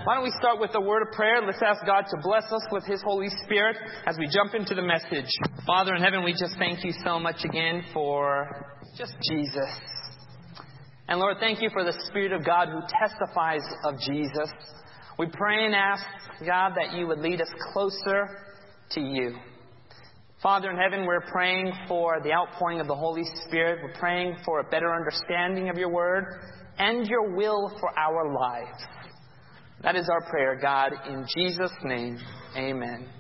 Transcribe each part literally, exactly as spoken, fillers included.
Why don't we start with a word of prayer? Let's ask God to bless us with His Holy Spirit as we jump into the message. Father in heaven, we just thank You so much again for just Jesus. And Lord, thank You for the Spirit of God who testifies of Jesus. We pray and ask, God, that You would lead us closer to You. Father in heaven, we're praying for the outpouring of the Holy Spirit. We're praying for a better understanding of Your Word and Your will for our lives. That is our prayer, God. In Jesus' name, amen.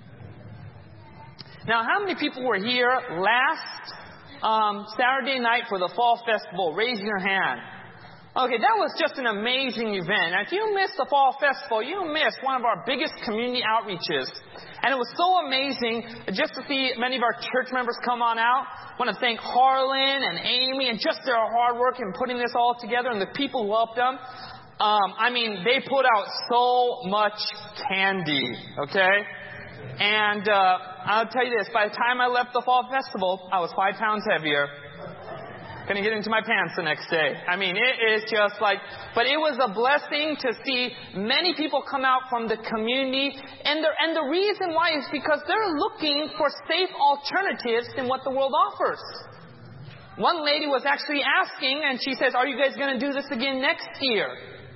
Now, how many people were here last um, Saturday night for the Fall Festival? Raise your hand. Okay, that was just an amazing event. Now, if you missed the Fall Festival, you missed one of our biggest community outreaches. And it was so amazing just to see many of our church members come on out. I want to thank Harlan and Amy and just their hard work in putting this all together and the people who helped them. Um, I mean, they put out so much candy, okay? And uh, I'll tell you this, by the time I left the Fall Festival, I was five pounds heavier. Couldn't get into my pants the next day. I mean, it is just like, but it was a blessing to see many people come out from the community. And the, and the reason why is because they're looking for safe alternatives in what the world offers. One lady was actually asking, and she says, are you guys going to do this again next year?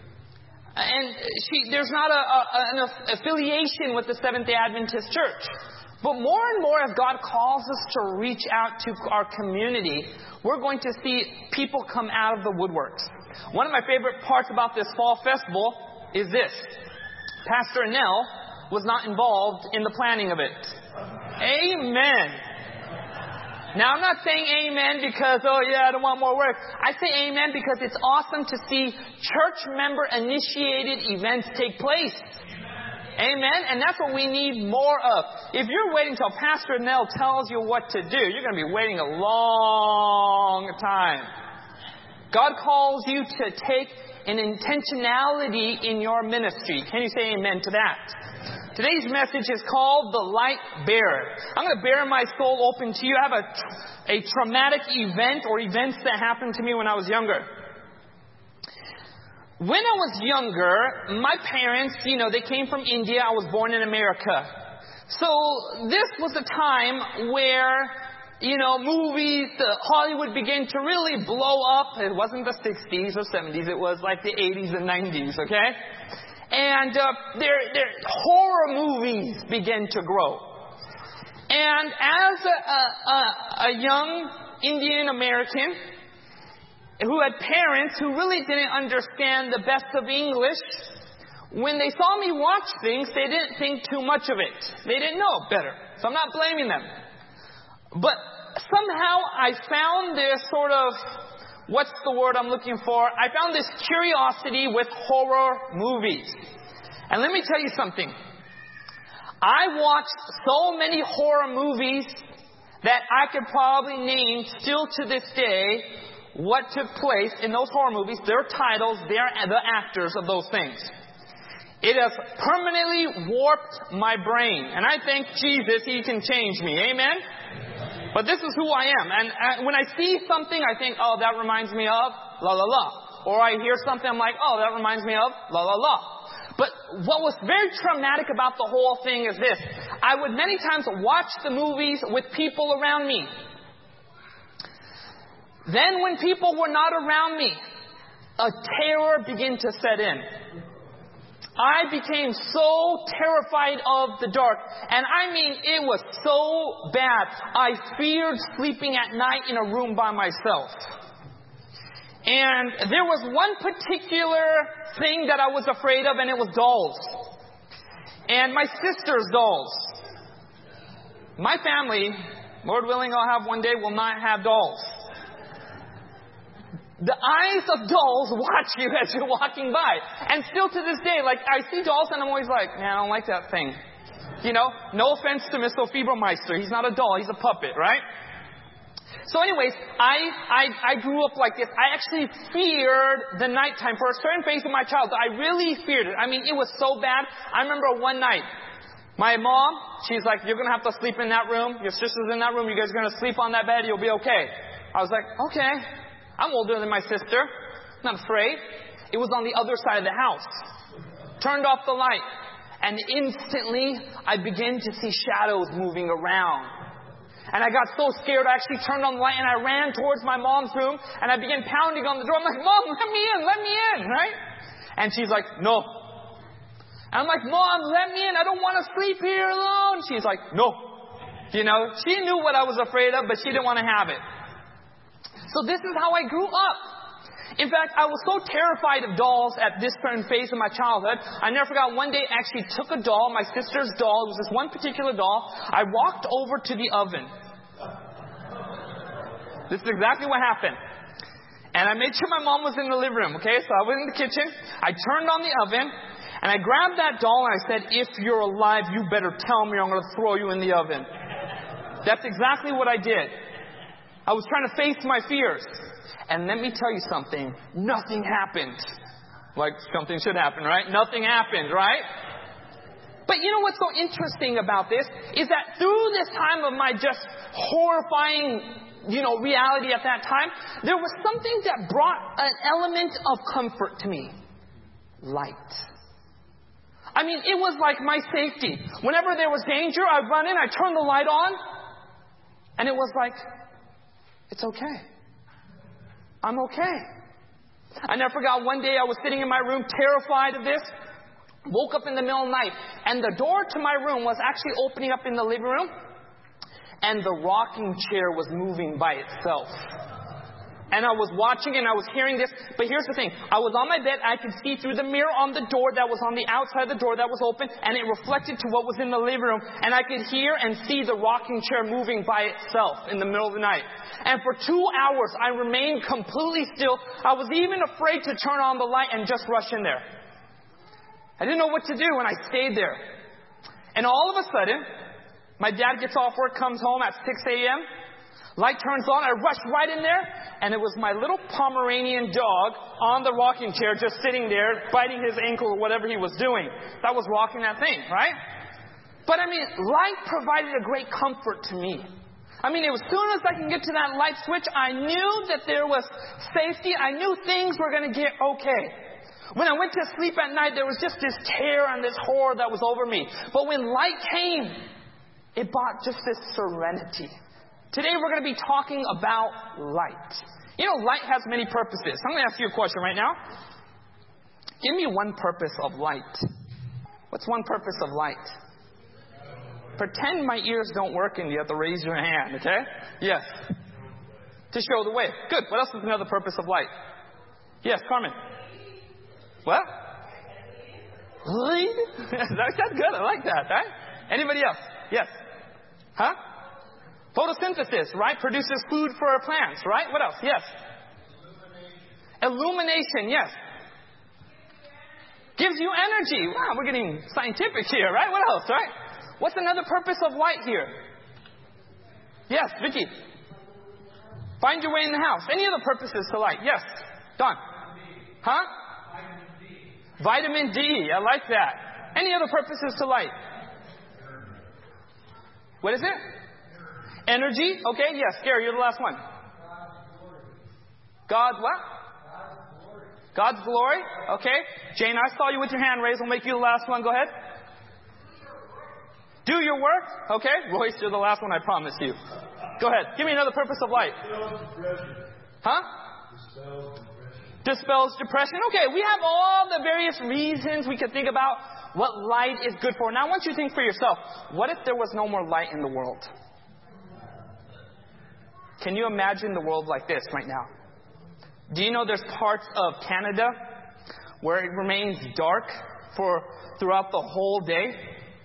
And she, there's not a, a, an affiliation with the Seventh-day Adventist Church. But more and more, as God calls us to reach out to our community, we're going to see people come out of the woodworks. One of my favorite parts about this Fall Festival is this. Pastor Nell was not involved in the planning of it. Amen. Now, I'm not saying amen because, oh yeah, I don't want more work. I say amen because it's awesome to see church member-initiated events take place. Amen? And that's what we need more of. If you're waiting till Pastor Nell tells you what to do, you're going to be waiting a long time. God calls you to take an intentionality in your ministry. Can you say amen to that? Today's message is called The Light Bearer. I'm going to bear my soul open to you. I have a, a traumatic event or events that happened to me when I was younger. When I was younger, my parents, you know, they came from India. I was born in America. So this was a time where, you know, movies, uh, Hollywood began to really blow up. It wasn't the sixties or seventies. It was like the eighties and nineties, okay? And uh, their, their horror movies began to grow. And as a, a, a young Indian American who had parents who really didn't understand the best of English, when they saw me watch things, they didn't think too much of it. They didn't know better. So I'm not blaming them. But somehow I found this sort of, what's the word I'm looking for? I found this curiosity with horror movies. And let me tell you something. I watched so many horror movies that I could probably name still to this day what took place in those horror movies, their titles, their the actors of those things. It has permanently warped my brain. And I thank Jesus, He can change me. Amen? But this is who I am. And, and when I see something, I think, oh, that reminds me of la la la. Or I hear something, I'm like, oh, that reminds me of la la la. But what was very traumatic about the whole thing is this. I would many times watch the movies with people around me. Then when people were not around me, a terror began to set in. I became so terrified of the dark. And I mean, it was so bad. I feared sleeping at night in a room by myself. And there was one particular thing that I was afraid of, and it was dolls. And my sister's dolls. My family, Lord willing, I'll have one day, will not have dolls. The eyes of dolls watch you as you're walking by. And still to this day, like, I see dolls and I'm always like, man, I don't like that thing. You know, no offense to Mister Fiebermeister. He's not a doll, he's a puppet, right? So anyways, I, I, I grew up like this. I actually feared the nighttime. For a certain phase of my childhood, I really feared it. I mean, it was so bad. I remember one night, my mom, she's like, you're going to have to sleep in that room. Your sister's in that room. You guys are going to sleep on that bed. You'll be okay. I was like, okay. I'm older than my sister. Not afraid. It was on the other side of the house. turned off the light, and instantly I began to see shadows moving around. And I got so scared, I actually turned on the light and I ran towards my mom's room and I began pounding on the door. I'm like, Mom, let me in, let me in, right? And she's like, no. And I'm like, Mom, let me in. I don't want to sleep here alone. She's like, no. You know, she knew what I was afraid of, but she didn't want to have it. So this is how I grew up. In fact, I was so terrified of dolls at this certain phase of my childhood. I never forgot one day I actually took a doll, my sister's doll. It was this one particular doll. I walked over to the oven. This is exactly what happened. And I made sure my mom was in the living room, okay? So I was in the kitchen. I turned on the oven. And I grabbed that doll and I said, if you're alive, you better tell me or I'm going to throw you in the oven. That's exactly what I did. I was trying to face my fears. And let me tell you something. Nothing happened. Like something should happen, right? Nothing happened, right? But you know what's so interesting about this is that through this time of my just horrifying, you know, reality at that time, there was something that brought an element of comfort to me. Light. I mean, it was like my safety. Whenever there was danger, I'd run in, I'd turn the light on, and it was like, it's okay. I'm okay. I never forgot one day I was sitting in my room terrified of this. Woke up in the middle of the night, and the door to my room was actually opening up in the living room, and the rocking chair was moving by itself. And I was watching and I was hearing this. But here's the thing. I was on my bed. I could see through the mirror on the door that was on the outside of the door that was open. And it reflected to what was in the living room. And I could hear and see the rocking chair moving by itself in the middle of the night. And for two hours, I remained completely still. I was even afraid to turn on the light and just rush in there. I didn't know what to do, and I stayed there. And all of a sudden, my dad gets off work, comes home at six a.m., light turns on, I rush right in there, and it was my little Pomeranian dog on the rocking chair just sitting there, biting his ankle or whatever he was doing. That was rocking that thing, right? But I mean, light provided a great comfort to me. I mean, as soon as I can get to that light switch, I knew that there was safety. I knew things were going to get okay. When I went to sleep at night, there was just this terror and this horror that was over me. But when light came, it brought just this serenity. Today we're going to be talking about light. You know, light has many purposes. I'm going to ask you a question right now. Give me one purpose of light. What's one purpose of light? Pretend my ears don't work and you have to raise your hand, okay? Yes. To show the way. Good. What else is another purpose of light? Yes, Carmen. What? Lead? That's good. I like that, right? Anybody else? Yes. Huh? Photosynthesis, right? Produces food for our plants, right? What else? Yes. Illumination, yes. Gives you energy. Wow, we're getting scientific here, right? What else, right? What's another purpose of light here? Yes, Vicky. Find your way in the house. Any other purposes to light? Yes. Don. Huh? Vitamin D. I like that. Any other purposes to light? What is it? Energy. Okay, yes. Gary, you're the last one. God what? God's glory. Okay. Jane, I saw you with your hand raised. I'll make you the last one. Go ahead. Do your work. Okay. Royce, you're the last one, I promise you. Go ahead. Give me another purpose of light. Huh? Dispels depression. Okay, we have all the various reasons we can think about what light is good for. Now I want you to think for yourself. What if there was no more light in the world? Can you imagine the world like this right now? Do you know there's parts of Canada where it remains dark for throughout the whole day?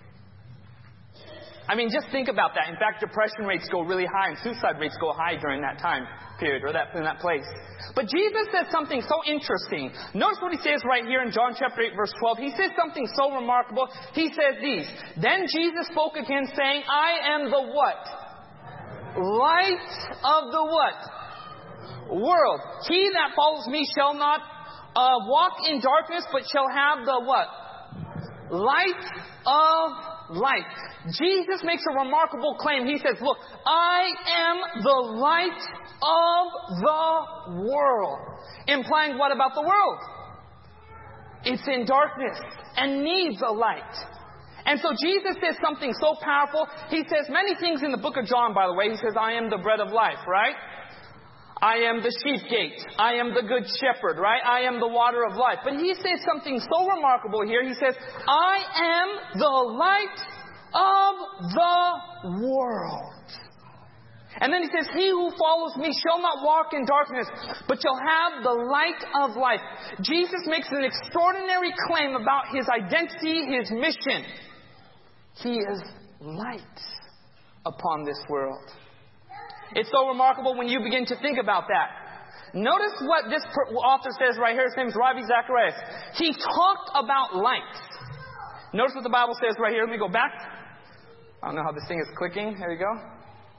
I mean, just think about that. In fact, depression rates go really high and suicide rates go high during that time period or that in that place. But Jesus says something so interesting. Notice what he says right here in John chapter eight, verse twelve. He says something so remarkable. He says these. Then Jesus spoke again, saying, I am the what? Light of the what? World. He that follows me shall not uh, walk in darkness, but shall have the what? Light of life. Jesus makes a remarkable claim. He says, look, I am the light of the world. Implying what about the world? It's in darkness and needs a light. And so Jesus says something so powerful. He says many things in the book of John, by the way. He says, I am the bread of life, right? I am the sheep gate. I am the good shepherd, right? I am the water of life. But he says something so remarkable here. He says, I am the light of the world. And then he says, he who follows me shall not walk in darkness, but shall have the light of life. Jesus makes an extraordinary claim about his identity, his mission. He is light upon this world. It's so remarkable when you begin to think about that. Notice what this author says right here. His name is Ravi Zacharias. He talked about light. Notice what the Bible says right here. Let me go back. I don't know how this thing is clicking. There you go.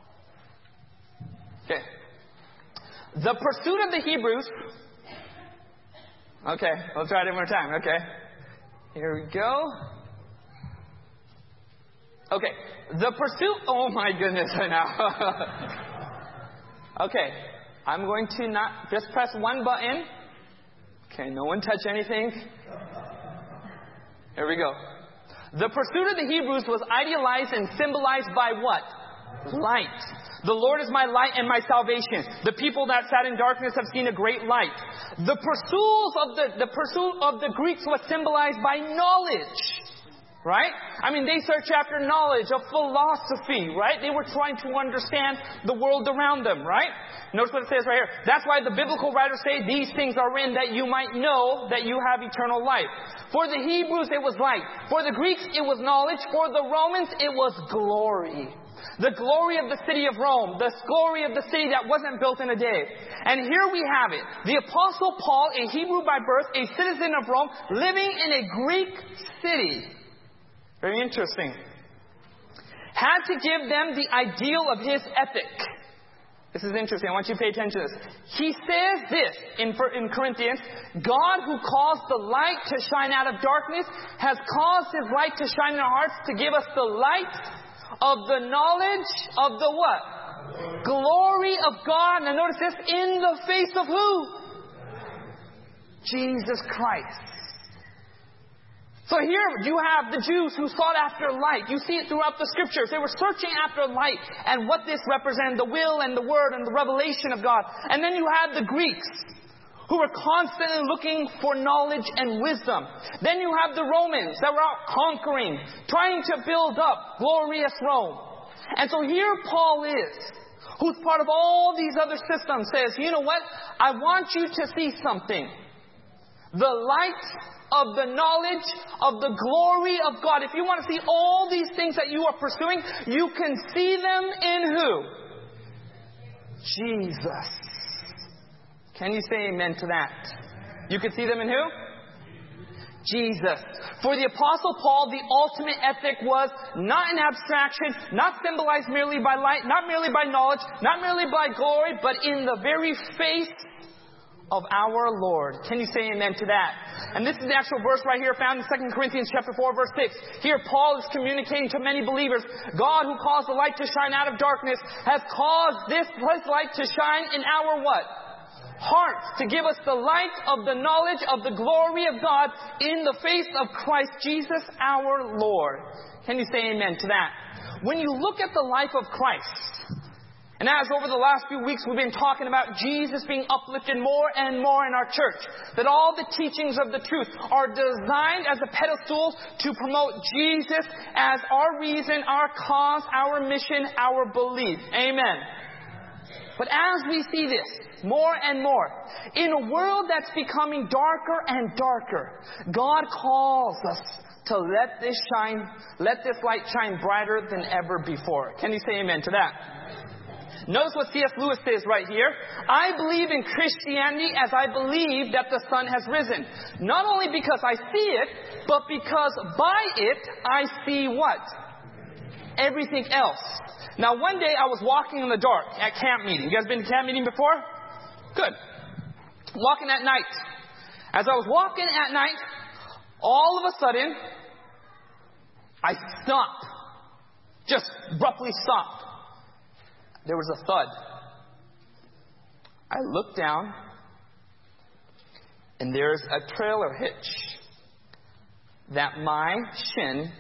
Okay. The pursuit of the Hebrews. Okay, let's try it one more time. Okay. Here we go. Okay. The pursuit. Oh my goodness, right now. Okay. I'm going to not just press one button. Okay, no one touch anything. Here we go. The pursuit of the Hebrews was idealized and symbolized by what? Light. The Lord is my light and my salvation. The people that sat in darkness have seen a great light. The pursuit of the, the pursuit of the Greeks was symbolized by knowledge. Right? I mean, they searched after knowledge of philosophy, right? They were trying to understand the world around them, right? Notice what it says right here. That's why the biblical writers say these things are written that you might know that you have eternal life. For the Hebrews, it was light. For the Greeks, it was knowledge. For the Romans, it was glory. The glory of the city of Rome. The glory of the city that wasn't built in a day. And here we have it. The Apostle Paul, a Hebrew by birth, a citizen of Rome, living in a Greek city. Very interesting. Had to give them the ideal of his ethic. This is interesting. I want you to pay attention to this. He says this in, in Corinthians, God who caused the light to shine out of darkness has caused his light to shine in our hearts to give us the light of the knowledge of the what? Glory of God. Now notice this, in the face of who? Jesus Christ. So here you have the Jews who sought after light. You see it throughout the scriptures. They were searching after light and what this represented, the will and the word and the revelation of God. And then you had the Greeks who were constantly looking for knowledge and wisdom. Then you have the Romans that were out conquering, trying to build up glorious Rome. And so here Paul is, who's part of all these other systems, says, you know what? I want you to see something. The light of the knowledge of the glory of God. If you want to see all these things that you are pursuing, you can see them in who? Jesus. Can you say amen to that? You can see them in who? Jesus. For the Apostle Paul, the ultimate ethic was not an abstraction, not symbolized merely by light, not merely by knowledge, not merely by glory, but in the very face of our Lord. Can you say amen to that? And this is the actual verse right here found in Second Corinthians chapter four, verse six. Here Paul is communicating to many believers, God who caused the light to shine out of darkness has caused this his light to shine in our what? Hearts, to give us the light of the knowledge of the glory of God in the face of Christ Jesus our Lord. Can you say amen to that? When you look at the life of Christ, and as over the last few weeks we've been talking about Jesus being uplifted more and more in our church, that all the teachings of the truth are designed as a pedestal to promote Jesus as our reason, our cause, our mission, our belief. Amen. But as we see this more and more, in a world that's becoming darker and darker, God calls us to let this shine, let this light shine brighter than ever before. Can you say amen to that? Notice what C S Lewis says right here. I believe in Christianity as I believe that the sun has risen. Not only because I see it, but because by it I see what? Everything else. Now one day I was walking in the dark at camp meeting. You guys been to camp meeting before? Good. Walking at night. As I was walking at night, all of a sudden, I stopped. Just abruptly stopped. There was a thud. I looked down, and there's a trailer hitch that my shin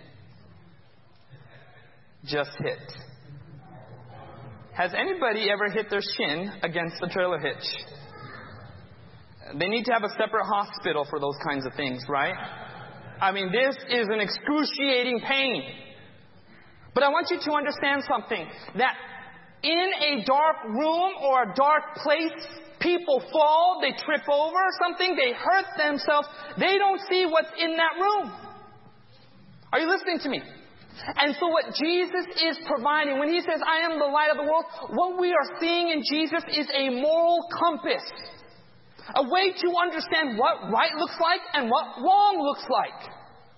just hit. Has anybody ever hit their shin against the trailer hitch? They need to have a separate hospital for those kinds of things, right? I mean, this is an excruciating pain. But I want you to understand something. That in a dark room or a dark place, people fall, they trip over something, they hurt themselves. They don't see what's in that room. Are you listening to me? And so what Jesus is providing, when He says, I am the light of the world, what we are seeing in Jesus is a moral compass. A way to understand what right looks like and what wrong looks like.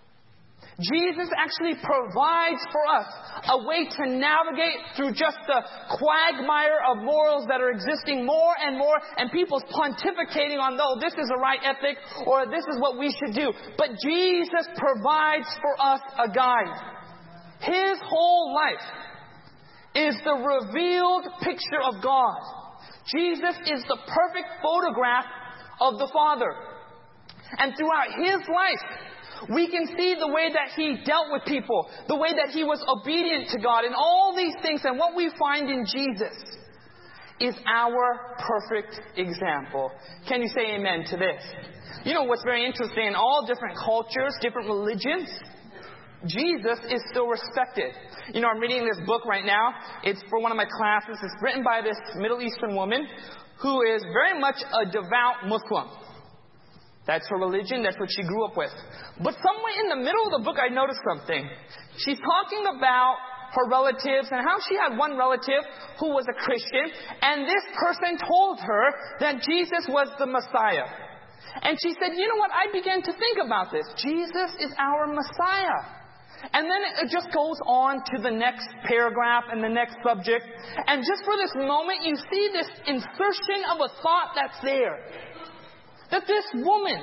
Jesus actually provides for us a way to navigate through just the quagmire of morals that are existing more and more, and people's pontificating on, oh, this is the right ethic, or this is what we should do. But Jesus provides for us a guide. His whole life is the revealed picture of God. Jesus is the perfect photograph of the Father. And throughout His life, we can see the way that He dealt with people, the way that He was obedient to God, and all these things. And what we find in Jesus is our perfect example. Can you say amen to this? You know what's very interesting, in all different cultures, different religions, Jesus is still respected. You know, I'm reading this book right now. It's for one of my classes. It's written by this Middle Eastern woman who is very much a devout Muslim. That's her religion. That's what she grew up with. But somewhere in the middle of the book, I noticed something. She's talking about her relatives and how she had one relative who was a Christian, and this person told her that Jesus was the Messiah. And she said, you know what? I began to think about this. Jesus is our Messiah. And then it just goes on to the next paragraph and the next subject. And just for this moment, you see this insertion of a thought that's there. That this woman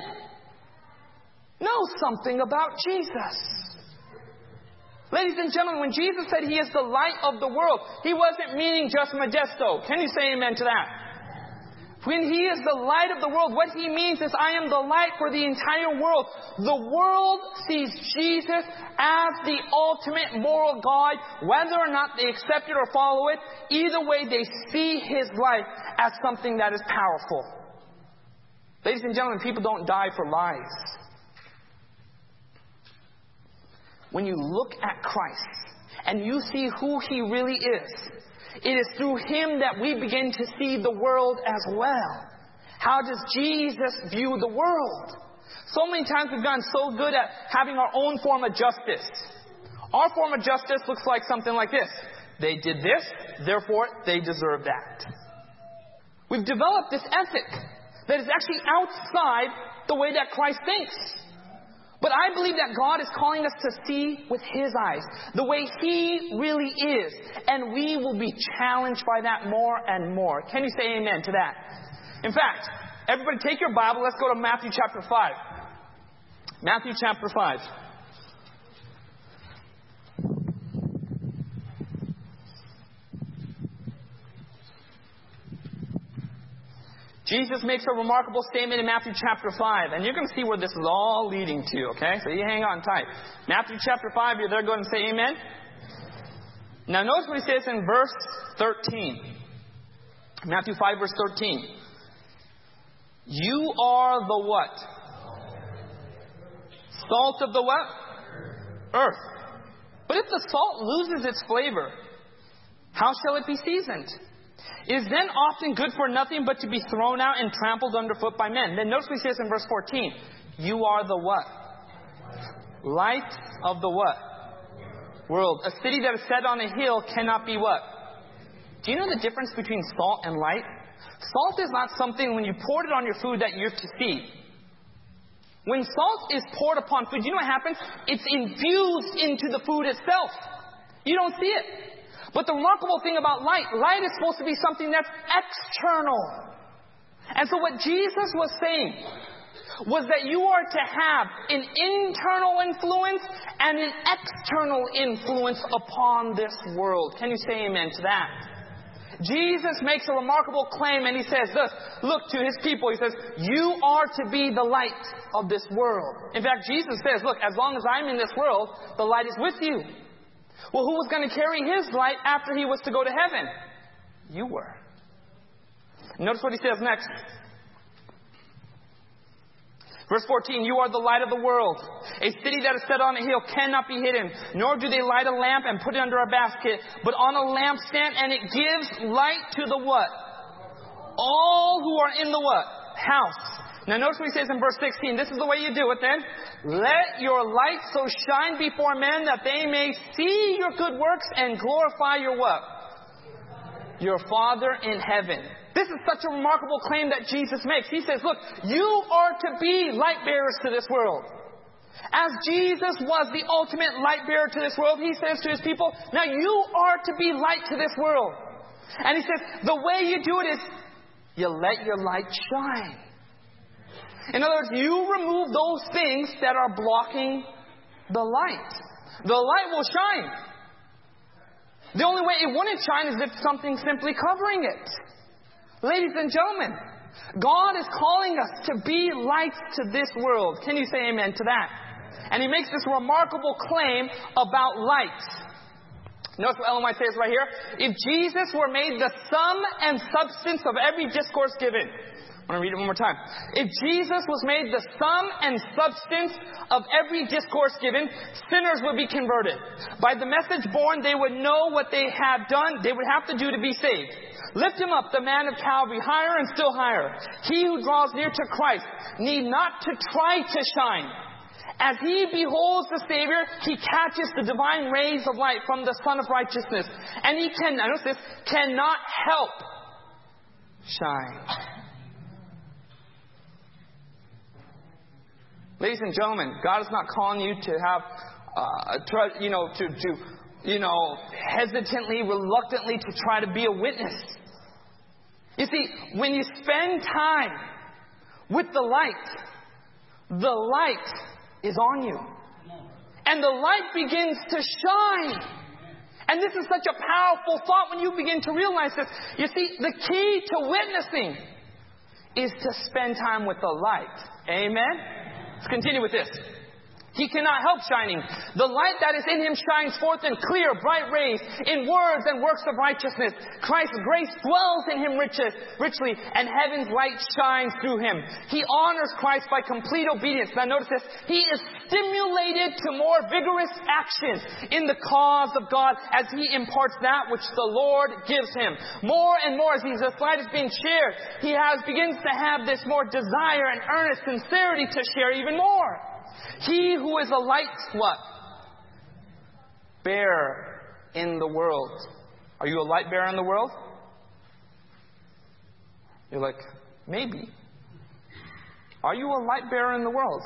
knows something about Jesus. Ladies and gentlemen, when Jesus said He is the light of the world, He wasn't meaning just Modesto. Can you say amen to that? When He is the light of the world, what He means is, I am the light for the entire world. The world sees Jesus as the ultimate moral guide, whether or not they accept it or follow it. Either way, they see His life as something that is powerful. Ladies and gentlemen, people don't die for lies. When you look at Christ and you see who He really is, it is through Him that we begin to see the world as well. How does Jesus view the world? So many times we've gotten so good at having our own form of justice. Our form of justice looks like something like this. They did this, therefore they deserve that. We've developed this ethic that is actually outside the way that Christ thinks. But I believe that God is calling us to see with His eyes, the way He really is. And we will be challenged by that more and more. Can you say amen to that? In fact, everybody take your Bible. Let's go to Matthew chapter five. Matthew chapter five. Jesus makes a remarkable statement in Matthew chapter five. And you're going to see where this is all leading to, okay? So you hang on tight. Matthew chapter five, you're there, go ahead and say amen. Now notice what He says in verse thirteen. Matthew five, verse thirteen. You are the what? Salt of the what? Earth. But if the salt loses its flavor, how shall it be seasoned? It is then often good for nothing but to be thrown out and trampled underfoot by men. Then notice what He says in verse fourteen. You are the what? Light of the what? World. A city that is set on a hill cannot be what? Do you know the difference between salt and light? Salt is not something when you pour it on your food that you're to see. When salt is poured upon food, do you know what happens? It's infused into the food itself. You don't see it. But the remarkable thing about light, light is supposed to be something that's external. And so what Jesus was saying was that you are to have an internal influence and an external influence upon this world. Can you say amen to that? Jesus makes a remarkable claim and he says this, look to his people, he says, you are to be the light of this world. In fact, Jesus says, look, as long as I'm in this world, the light is with you. Well, who was going to carry his light after he was to go to heaven? You were. Notice what he says next. Verse fourteen, you are the light of the world. A city that is set on a hill cannot be hidden, nor do they light a lamp and put it under a basket, but on a lampstand, and it gives light to the what? All who are in the what? House. Now notice what he says in verse sixteen. This is the way you do it then. Let your light so shine before men that they may see your good works and glorify your what? Your Father in heaven. This is such a remarkable claim that Jesus makes. He says, look, you are to be light bearers to this world. As Jesus was the ultimate light bearer to this world, he says to his people, now you are to be light to this world. And he says, the way you do it is, you let your light shine. In other words, you remove those things that are blocking the light. The light will shine. The only way it wouldn't shine is if something's simply covering it. Ladies and gentlemen, God is calling us to be lights to this world. Can you say amen to that? And he makes this remarkable claim about light. Notice what Ellen White says right here. If Jesus were made the sum and substance of every discourse given. I want to read it one more time. If Jesus was made the sum and substance of every discourse given, sinners would be converted. By the message born, they would know what they had done, they would have to do to be saved. Lift him up, the man of Calvary, higher and still higher. He who draws near to Christ need not to try to shine. As he beholds the Savior, he catches the divine rays of light from the Sun of Righteousness. And he can, notice this, cannot help shine. Ladies and gentlemen, God is not calling you to have, uh, try, you know, to, to, you know, hesitantly, reluctantly to try to be a witness. You see, when you spend time with the light, the light is on you. And the light begins to shine. And this is such a powerful thought when you begin to realize this. You see, the key to witnessing is to spend time with the light. Amen? Let's continue with this. He cannot help shining. The light that is in him shines forth in clear, bright rays, in words and works of righteousness. Christ's grace dwells in him richly, richly, and heaven's light shines through him. He honors Christ by complete obedience. Now notice this. He is stimulated to more vigorous action in the cause of God as he imparts that which the Lord gives him. More and more as his light is being shared, he has begins to have this more desire and earnest sincerity to share even more. He who is a light, what? Bearer in the world. Are you a light bearer in the world? You're like, maybe. Are you a light bearer in the world?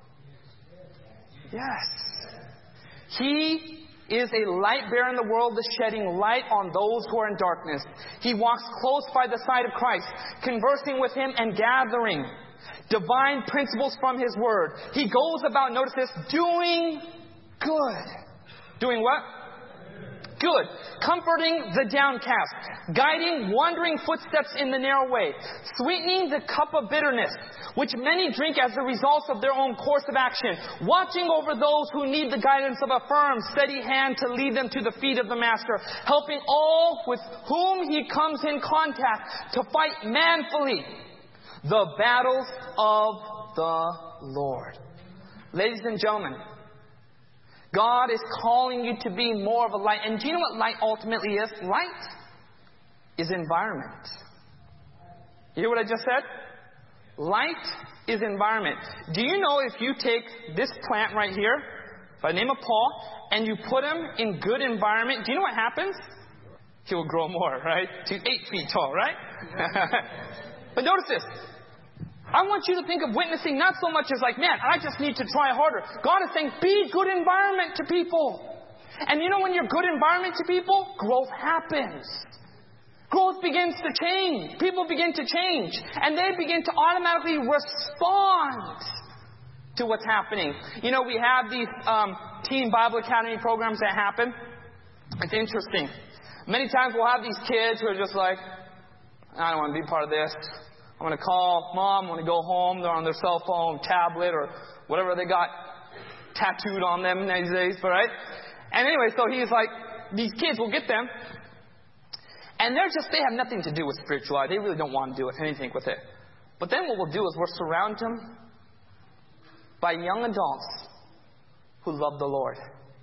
Yes. He is a light bearer in the world, shedding light on those who are in darkness. He walks close by the side of Christ, conversing with him and gathering divine principles from his word. He goes about, notice this, doing good. Doing what? Good. Comforting the downcast. Guiding wandering footsteps in the narrow way. Sweetening the cup of bitterness, which many drink as a result of their own course of action. Watching over those who need the guidance of a firm, steady hand to lead them to the feet of the Master. Helping all with whom he comes in contact to fight manfully the battles of the Lord. Ladies and gentlemen, God is calling you to be more of a light. And do you know what light ultimately is? Light is environment. You hear what I just said? Light is environment. Do you know if you take this plant right here, by the name of Paul, and you put him in good environment, do you know what happens? He will grow more, right? To eight feet tall, right? But notice this. I want you to think of witnessing not so much as like, man, I just need to try harder. God is saying, be good environment to people. And you know when you're good environment to people, growth happens. Growth begins to change. People begin to change. And they begin to automatically respond to what's happening. You know, we have these um, Teen Bible Academy programs that happen. It's interesting. Many times we'll have these kids who are just like, I don't want to be part of this. I'm going to call mom, I want to go home. They're on their cell phone, tablet, or whatever they got tattooed on them these days, right? And anyway, so he's like, these kids will get them. And they're just, they have nothing to do with spirituality. They really don't want to do anything with it. But then what we'll do is we'll surround them by young adults who love the Lord.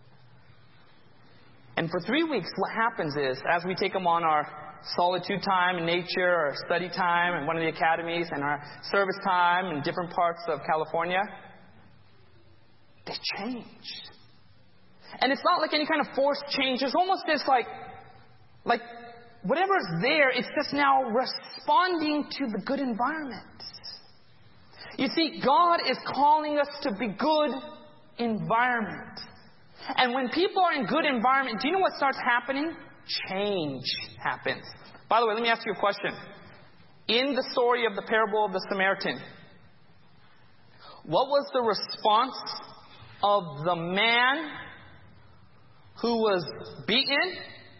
And for three weeks, what happens is, as we take them on our solitude time in nature, or study time in one of the academies, and our service time in different parts of California, they change. And it's not like any kind of forced change. There's almost this like, like whatever's there, it's just now responding to the good environment. You see, God is calling us to be good environment. And when people are in good environment, do you know what starts happening? Change happens. By the way, let me ask you a question. In the story of the parable of the Samaritan, what was the response of the man who was beaten,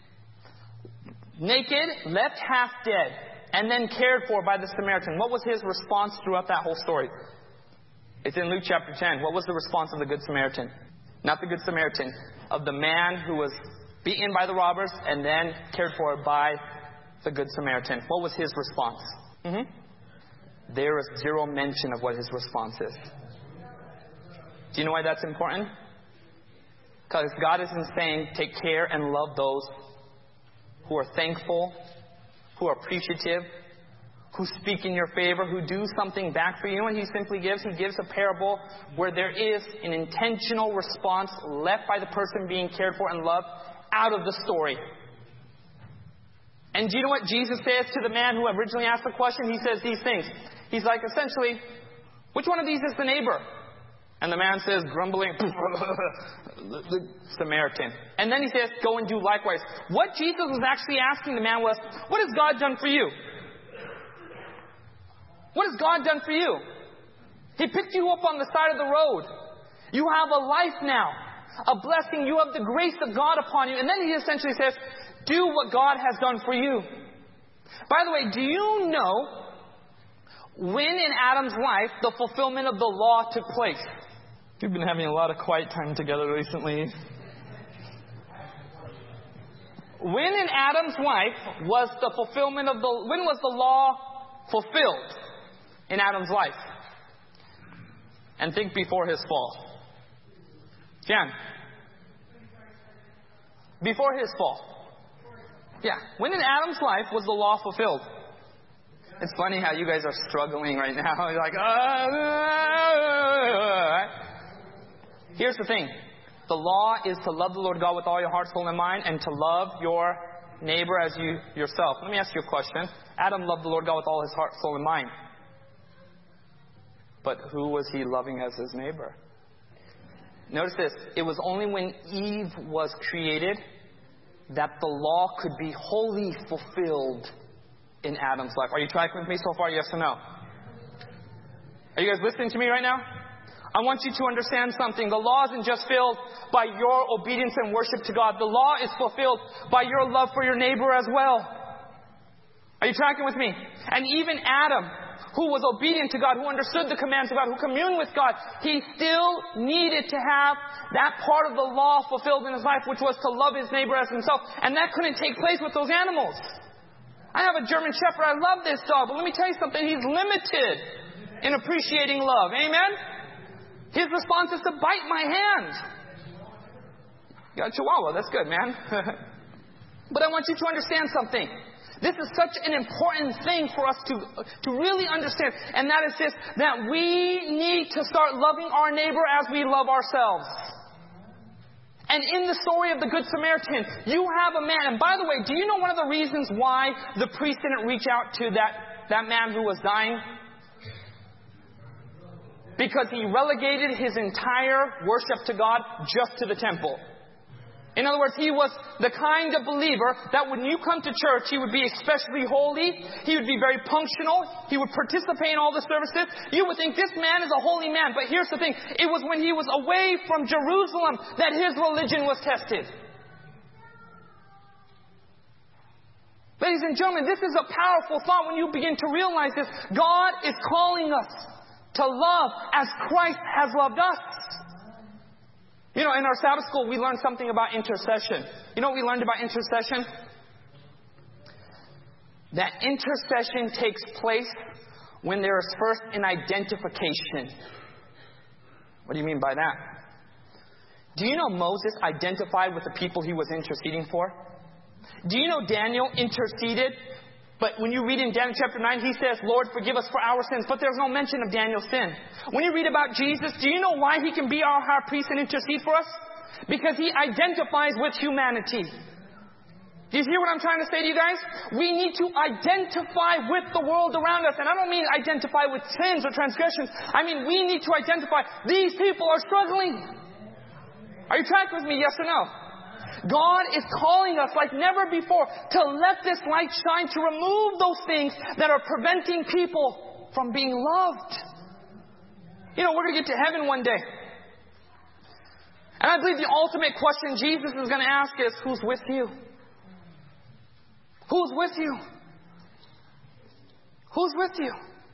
naked, left half dead, and then cared for by the Samaritan? What was his response throughout that whole story? It's in Luke chapter ten. What was the response of the Good Samaritan? Not the Good Samaritan, of the man who was beaten by the robbers and then cared for by the Good Samaritan. What was his response? Mm-hmm. There is zero mention of what his response is. Do you know why that's important? Because God isn't saying take care and love those who are thankful, who are appreciative, who speak in your favor, who do something back for you. You know what he simply gives? He gives a parable where there is an intentional response left by the person being cared for and loved out of the story. And do you know what Jesus says to the man who originally asked the question? He says these things. He's like, essentially, which one of these is the neighbor? And the man says, grumbling, the Samaritan. And then he says, go and do likewise. What Jesus was actually asking the man was, what has God done for you? What has God done for you? He picked you up on the side of the road. You have a life now, a blessing. You have the grace of God upon you. And then he essentially says, do what God has done for you. By the way, do you know when in Adam's life the fulfillment of the law took place? We've been having a lot of quiet time together recently. When in Adam's life was the fulfillment of the, when was the law fulfilled in Adam's life? And think before his fall. Jan. Before his fall. Yeah. When in Adam's life was the law fulfilled? It's funny how you guys are struggling right now. You're like, ah. Here's the thing. The law is to love the Lord God with all your heart, soul, and mind, and to love your neighbor as you yourself. Let me ask you a question. Adam loved the Lord God with all his heart, soul, and mind. But who was he loving as his neighbor? Notice this. It was only when Eve was created that the law could be wholly fulfilled in Adam's life. Are you tracking with me so far? Yes or no? Are you guys listening to me right now? I want you to understand something. The law isn't just filled by your obedience and worship to God. The law is fulfilled by your love for your neighbor as well. Are you tracking with me? And even Adam, who was obedient to God, who understood the commands of God, who communed with God, he still needed to have that part of the law fulfilled in his life, which was to love his neighbor as himself. And that couldn't take place with those animals. I have a German Shepherd. I love this dog. But let me tell you something. He's limited in appreciating love. Amen? His response is to bite my hand. You got a Chihuahua. That's good, man. But I want you to understand something. This is such an important thing for us to, to really understand. And that is this, that we need to start loving our neighbor as we love ourselves. And in the story of the Good Samaritan, you have a man. And by the way, do you know one of the reasons why the priest didn't reach out to that, that man who was dying? Because he relegated his entire worship to God just to the temple. In other words, he was the kind of believer that when you come to church, he would be especially holy. He would be very punctual. He would participate in all the services. You would think this man is a holy man. But here's the thing. It was when he was away from Jerusalem that his religion was tested. Ladies and gentlemen, this is a powerful thought when you begin to realize this. God is calling us to love as Christ has loved us. You know, in our Sabbath school, we learned something about intercession. You know what we learned about intercession? That intercession takes place when there is first an identification. What do you mean by that? Do you know Moses identified with the people he was interceding for? Do you know Daniel interceded? But when you read in Daniel chapter nine, he says, Lord, forgive us for our sins. But there's no mention of Daniel's sin. When you read about Jesus, do you know why he can be our high priest and intercede for us? Because he identifies with humanity. Do you hear what I'm trying to say to you guys? We need to identify with the world around us. And I don't mean identify with sins or transgressions. I mean, we need to identify these people are struggling. Are you tracking with me? Yes or no? God is calling us like never before to let this light shine, to remove those things that are preventing people from being loved. You know, we're going to get to heaven one day. And I believe the ultimate question Jesus is going to ask is, who's with you? Who's with you? Who's with you?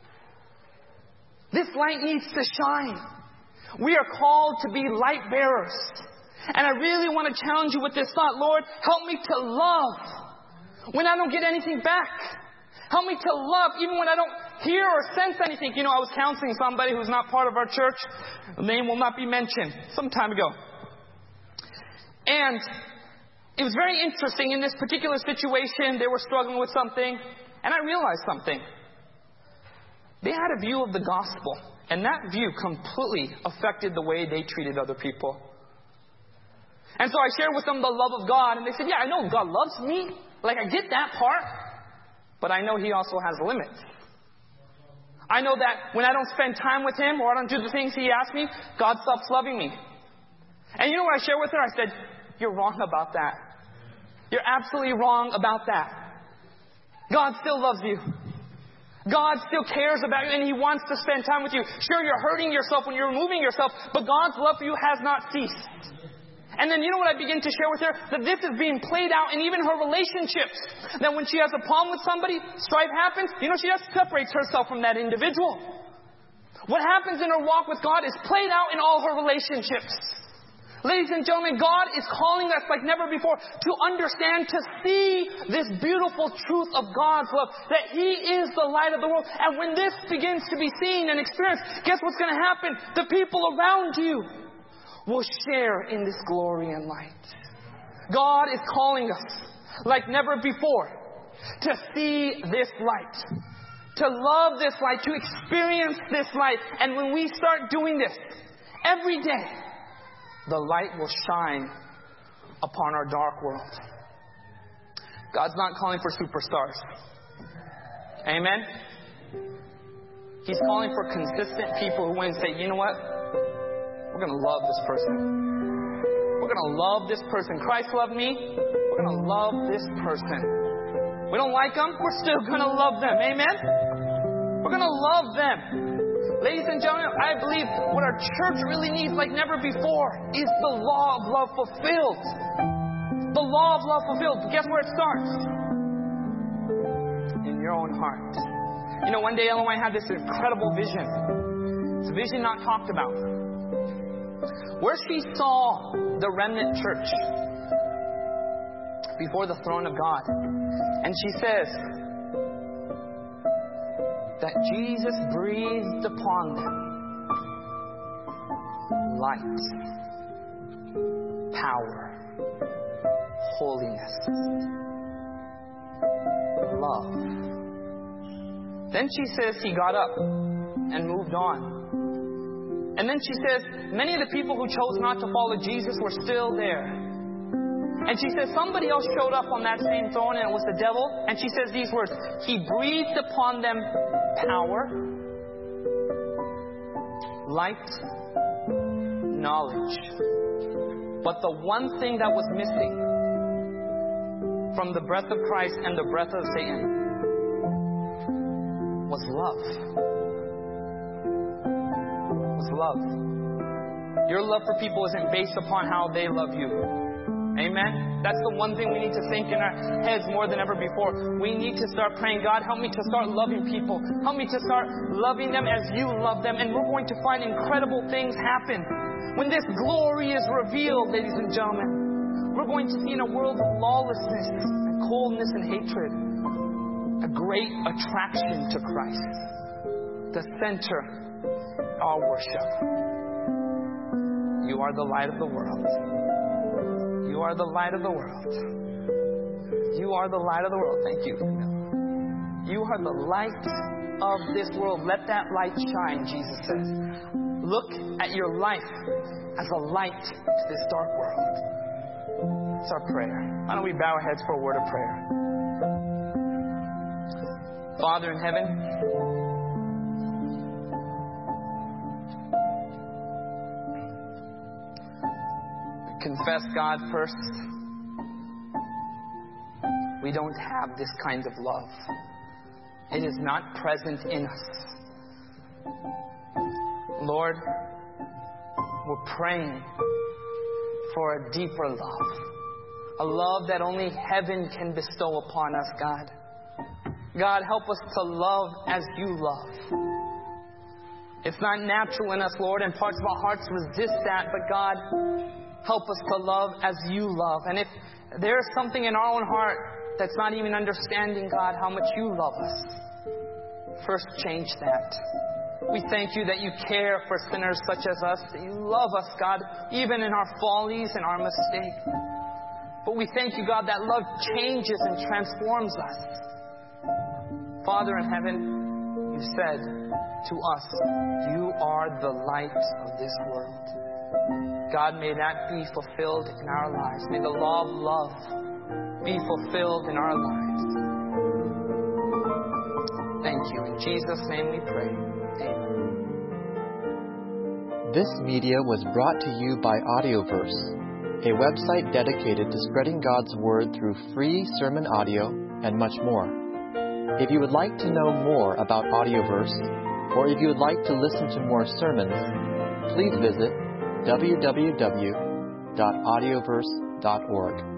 This light needs to shine. We are called to be light bearers. And I really want to challenge you with this thought. Lord, help me to love when I don't get anything back. Help me to love even when I don't hear or sense anything. You know, I was counseling somebody who's not part of our church. The name will not be mentioned. Some time ago. And it was very interesting. In this particular situation, they were struggling with something. And I realized something. They had a view of the gospel. And that view completely affected the way they treated other people. And so I shared with them the love of God. And they said, yeah, I know God loves me. Like, I get that part. But I know He also has limits. I know that when I don't spend time with Him or I don't do the things He asks me, God stops loving me. And you know what I shared with her? I said, you're wrong about that. You're absolutely wrong about that. God still loves you. God still cares about you and He wants to spend time with you. Sure, you're hurting yourself when you're removing yourself, but God's love for you has not ceased. And then you know what I begin to share with her? That this is being played out in even her relationships. That when she has a problem with somebody, strife happens, you know, she just separates herself from that individual. What happens in her walk with God is played out in all her relationships. Ladies and gentlemen, God is calling us like never before to understand, to see this beautiful truth of God's love. That He is the light of the world. And when this begins to be seen and experienced, guess what's going to happen? The people around you will share in this glory and light. God is calling us like never before to see this light, to love this light, to experience this light. And when we start doing this every day, the light will shine upon our dark world. God's not calling for superstars. Amen? He's calling for consistent people who went and say, you know what? We're going to love this person. We're going to love this person. Christ loved me. We're going to love this person. We don't like them. We're still going to love them. Amen? We're going to love them. Ladies and gentlemen, I believe what our church really needs like never before is the law of love fulfilled. The law of love fulfilled. But guess where it starts? In your own heart. You know, one day Ellen White had this incredible vision. It's a vision not talked about. Where she saw the remnant church before the throne of God. And she says that Jesus breathed upon them light, power, holiness, love. Then she says He got up and moved on. And then she says, many of the people who chose not to follow Jesus were still there. And she says, somebody else showed up on that same throne and it was the devil. And she says these words, He breathed upon them power, light, knowledge. But the one thing that was missing from the breath of Christ and the breath of Satan was love. Was love. Your love for people isn't based upon how they love you. Amen? That's the one thing we need to think in our heads more than ever before. We need to start praying, God, help me to start loving people. Help me to start loving them as you love them. And we're going to find incredible things happen. When this glory is revealed, ladies and gentlemen, we're going to see in a world of lawlessness and coldness and hatred a great attraction to Christ, the center of our worship. You are the light of the world. You are the light of the world. You are the light of the world. Thank you. You are the light of this world. Let that light shine, Jesus says. Look at your life as a light to this dark world. It's our prayer. Why don't we bow our heads for a word of prayer? Father in heaven, confess, God, first, we don't have this kind of love. It is not present in us. Lord, we're praying for a deeper love. A love that only heaven can bestow upon us, God. God, help us to love as you love. It's not natural in us, Lord, and parts of our hearts resist that, but God, help us to love as you love. And if there's something in our own heart that's not even understanding, God, how much you love us, first change that. We thank you that you care for sinners such as us, that you love us, God, even in our follies and our mistakes. But we thank you, God, that love changes and transforms us. Father in heaven, you said to us, you are the light of this world. God, may that be fulfilled in our lives. May the law of love be fulfilled in our lives. Thank you. In Jesus' name we pray. Amen. This media was brought to you by Audioverse, a website dedicated to spreading God's Word through free sermon audio and much more. If you would like to know more about Audioverse, or if you would like to listen to more sermons, please visit w w w dot audioverse dot org.